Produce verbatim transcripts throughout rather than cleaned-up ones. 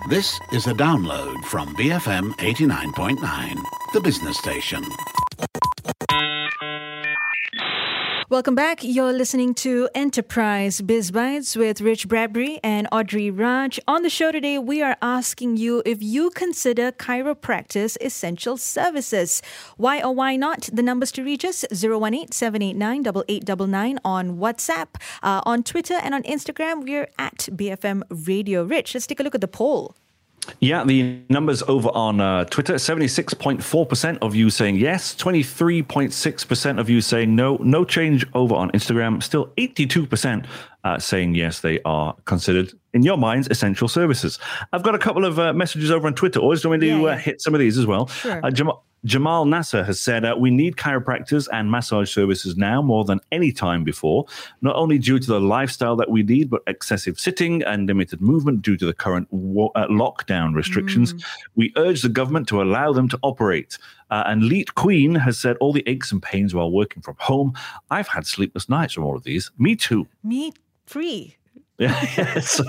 This is a download from B F M eighty-nine point nine, the business station. Welcome back. You're listening to Enterprise Biz Bites with Rich Bradbury and Audrey Raj. On the show today, we are asking you if you consider chiropractors essential services. Why or why not? The numbers to reach us, zero one eight, seven eight nine, eight eight nine nine on WhatsApp. Uh, on Twitter and on Instagram, we're at B F M Radio. Rich, let's take a look at the poll. Yeah, the numbers over on uh, Twitter, seventy-six point four percent of you saying yes, twenty-three point six percent of you saying no. No change over on Instagram, still eighty-two percent uh, saying yes, they are considered, in your minds, essential services. I've got a couple of uh, messages over on Twitter. Always do you want me to Yeah, uh, yeah. hit some of these as well? Sure. Uh, Jamal, Jamal Nasser has said, uh, we need chiropractors and massage services now more than any time before, not only due to the lifestyle that we lead, but excessive sitting and limited movement due to the current wo- uh, lockdown restrictions. Mm. We urge the government to allow them to operate. Uh, and Leet Queen has said, all the aches and pains while working from home. I've had sleepless nights from all of these. Me too. Me free. Yeah, yes.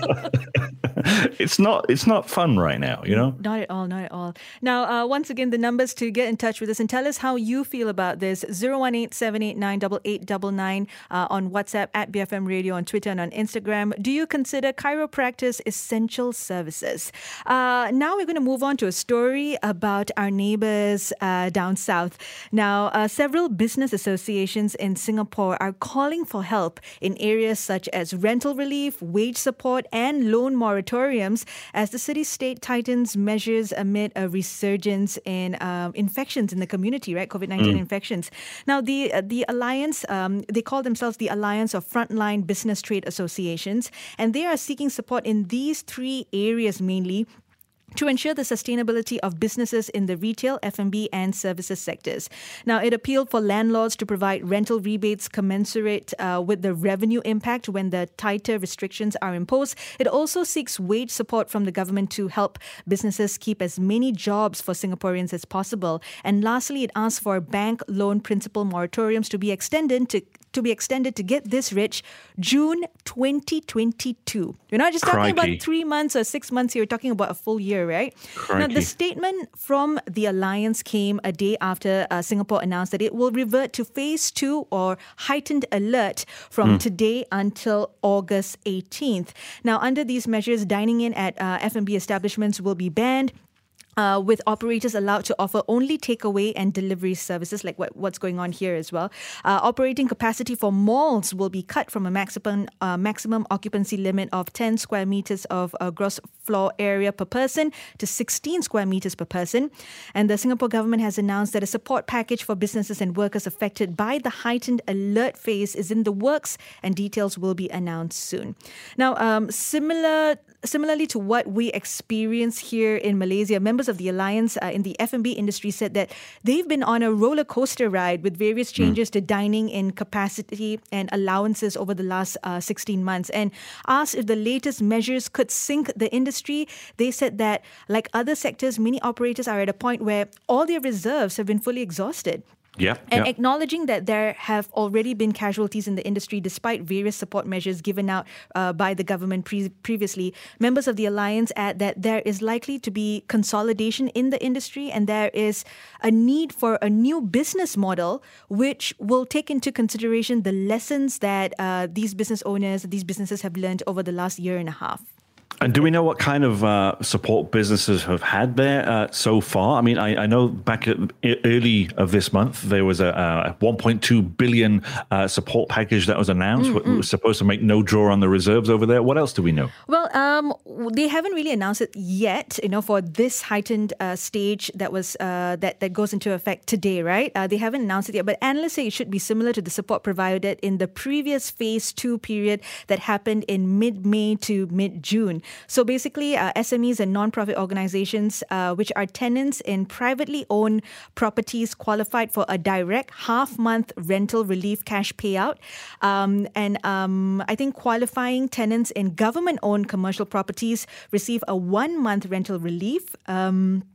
it's not it's not fun right now, you know? Not at all, not at all. Now, uh, once again, the numbers to get in touch with us and tell us how you feel about this. zero one eight, seven eight nine, eight eight nine nine uh, on WhatsApp, at B F M Radio, on Twitter and on Instagram. Do you consider chiropractors essential services? Uh, now we're going to move on to a story about our neighbours uh, down south. Now, uh, several business associations in Singapore are calling for help in areas such as rental relief, wage support and loan moratoriums as the city-state tightens measures amid a resurgence in um, infections in the community, right? COVID nineteen mm. infections. Now, the uh, the Alliance, um, they call themselves the Alliance of Frontline Business Trade Associations, and they are seeking support in these three areas mainly to ensure the sustainability of businesses in the retail, F and B and services sectors. Now, it appealed for landlords to provide rental rebates commensurate uh, with the revenue impact when the tighter restrictions are imposed. It also seeks wage support from the government to help businesses keep as many jobs for Singaporeans as possible. And lastly, it asks for bank loan principal moratoriums to be extended to to be extended to get this rich, June twenty twenty-two. We're not just talking Crikey. about three months or six months here. We're talking about a full year, right? Crikey. Now, the statement from the Alliance came a day after uh, Singapore announced that it will revert to phase two or heightened alert from mm. today until August eighteenth. Now, under these measures, dining in at uh, F and B establishments will be banned, Uh, with operators allowed to offer only takeaway and delivery services, like what, what's going on here as well. Uh, operating capacity for malls will be cut from a maximum uh, maximum occupancy limit of ten square meters of uh, gross floor area per person to sixteen square meters per person. And the Singapore government has announced that a support package for businesses and workers affected by the heightened alert phase is in the works, and details will be announced soon. Now, um, similar... Similarly to what we experience here in Malaysia, members of the Alliance uh, in the F and B industry said that they've been on a roller coaster ride with various changes mm. to dining in capacity and allowances over the last uh, sixteen months. And asked if the latest measures could sink the industry, they said that, like other sectors, many operators are at a point where all their reserves have been fully exhausted. Yeah, and yeah. acknowledging that there have already been casualties in the industry despite various support measures given out uh, by the government pre- previously, members of the Alliance add that there is likely to be consolidation in the industry, and there is a need for a new business model which will take into consideration the lessons that uh, these business owners, these businesses have learned over the last year and a half. And do we know what kind of uh, support businesses have had there uh, so far? I mean, I, I know back at early of this month, there was a, a one point two billion uh, support package that was announced. Mm-hmm. It was supposed to make no draw on the reserves over there. What else do we know? Well, um, they haven't really announced it yet, you know, for this heightened uh, stage that was uh, that, that goes into effect today, right? Uh, they haven't announced it yet, but analysts say it should be similar to the support provided in the previous phase two period that happened in mid-May to mid-June. So basically, uh, S M Es and non-profit organizations, uh, which are tenants in privately owned properties, qualified for a direct half-month rental relief cash payout. Um, and um, I think qualifying tenants in government-owned commercial properties receive a one-month rental relief. Um,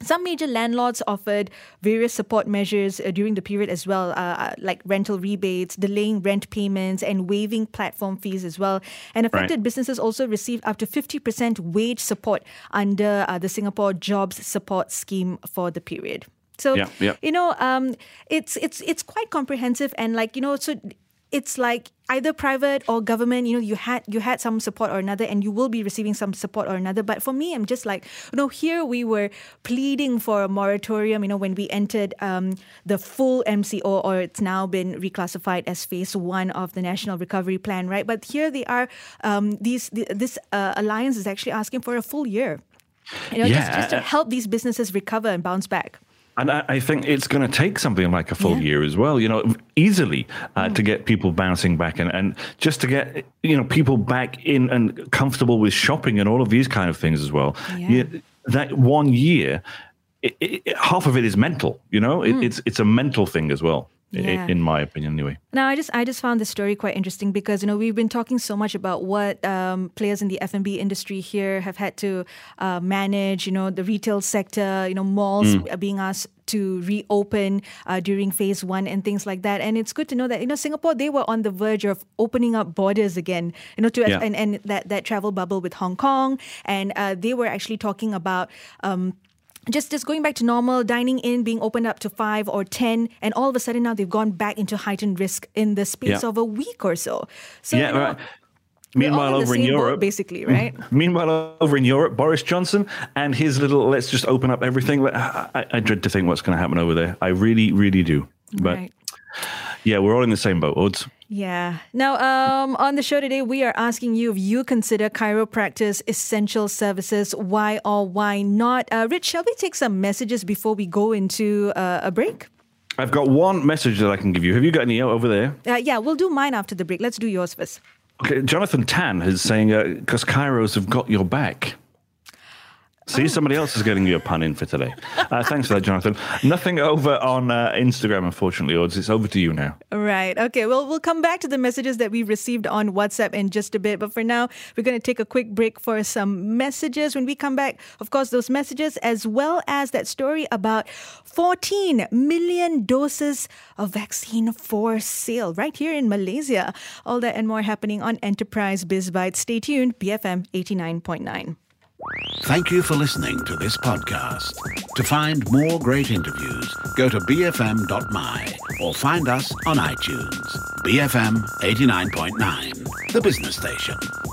Some major landlords offered various support measures uh, during the period as well, uh, like rental rebates, delaying rent payments, and waiving platform fees as well. And affected right. businesses also received up to fifty percent wage support under uh, the Singapore Jobs Support Scheme for the period. So, yeah, yeah. you know, um, it's it's it's quite comprehensive, and like, you know, so it's like either private or government, you know, you had you had some support or another, and you will be receiving some support or another. But for me, I'm just like, you know, here we were pleading for a moratorium, you know, when we entered um, the full M C O, or it's now been reclassified as phase one of the National Recovery Plan, right? But here they are, um, these the, this uh, alliance is actually asking for a full year, you know, yeah. just, just to help these businesses recover and bounce back. And I, I think it's going to take something like a full yeah. year as well, you know, easily uh, mm. to get people bouncing back and, and just to get, you know, people back in and comfortable with shopping and all of these kind of things as well. Yeah. You, that one year, it, it, half of it is mental, you know, it, mm. it's it's a mental thing as well. Yeah. In my opinion, anyway. Now, I just I just found this story quite interesting because, you know, we've been talking so much about what um, players in the F and B industry here have had to uh, manage, you know, the retail sector, you know, malls mm. being asked to reopen uh, during phase one and things like that. And it's good to know that, you know, Singapore, they were on the verge of opening up borders again, you know, to yeah. and, and that, that travel bubble with Hong Kong. And uh, they were actually talking about Um, Just just going back to normal, dining in being opened up to five or ten, and all of a sudden now they've gone back into heightened risk in the space yeah. of a week or so. So yeah, you know, right. Meanwhile, in over in Europe, boat, basically, right? Meanwhile, over in Europe, Boris Johnson and his little "let's just open up everything." I, I, I dread to think what's going to happen over there. I really, really do. But right. yeah, we're all in the same boat, Odds. Yeah. Now, um, on the show today, we are asking you if you consider chiropractors essential services. Why or why not? Uh, Rich, shall we take some messages before we go into uh, a break? I've got one message that I can give you. Have you got any over there? Uh, yeah, we'll do mine after the break. Let's do yours first. Okay, Jonathan Tan is saying, because uh, chiros have got your back. See, oh. somebody else is getting you a pun in for today. Uh, thanks for that, Jonathan. Nothing over on uh, Instagram, unfortunately, Odds. It's over to you now. Right. Okay. Well, we'll come back to the messages that we received on WhatsApp in just a bit. But for now, we're going to take a quick break for some messages. When we come back, of course, those messages, as well as that story about fourteen million doses of vaccine for sale right here in Malaysia. All that and more happening on Enterprise Biz Bites. Stay tuned. B F M eighty-nine point nine. Thank you for listening to this podcast. To find more great interviews, go to b f m dot m y or find us on iTunes. B F M eighty-nine point nine, the business station.